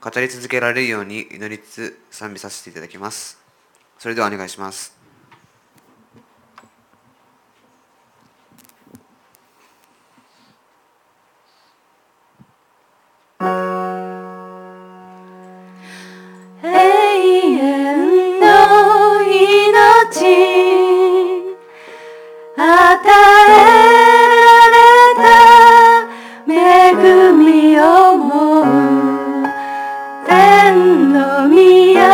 語り続けられるように祈りつつ賛美させていただきます。それではお願いします。 永遠の命与えられた恵みを思う天の都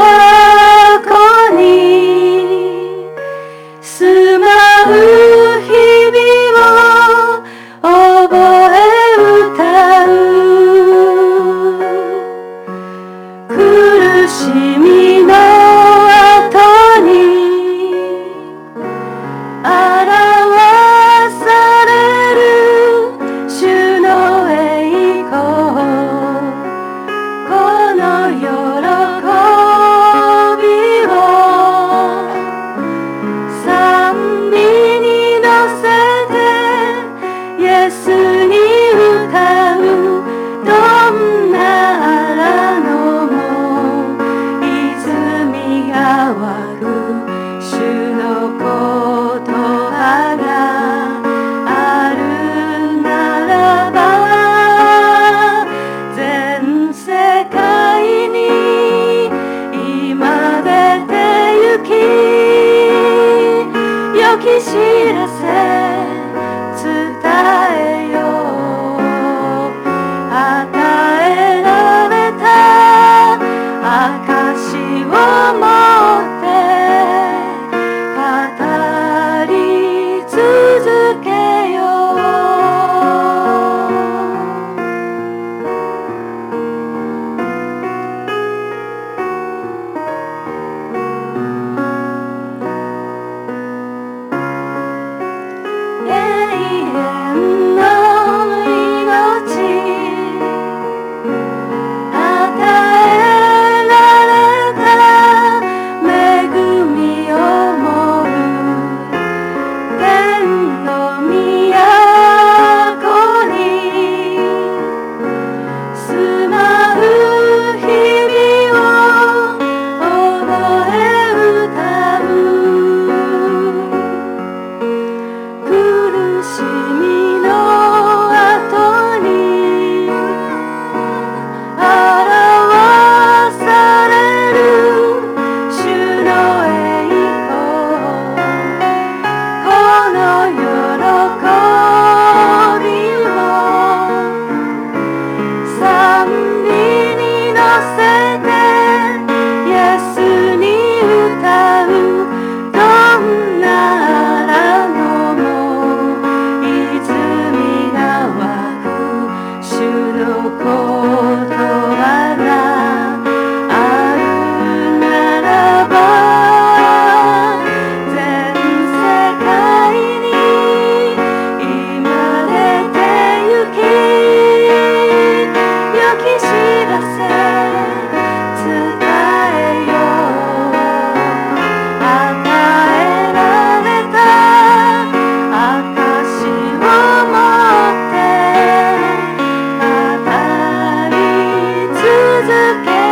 に住まう日々を覚え歌う苦しみの後に表される主の栄光この喜びを賛美に乗せてイエスに歌うどんな荒野も泉が湧く主の言葉があるならば全世界に今出て行き良き知らせ伝えよう与えられた証を持って語り続けよ永遠の命与えられた恵みを思う天の都に住まう日々を覚え歌う苦しみの後に表される主の栄光この喜びを賛美に乗せてイエスに歌うどんな荒野も泉が湧く主の言葉があるならば全世界に今出て行き良き知らせ伝えよう与えられた証を持って語り続け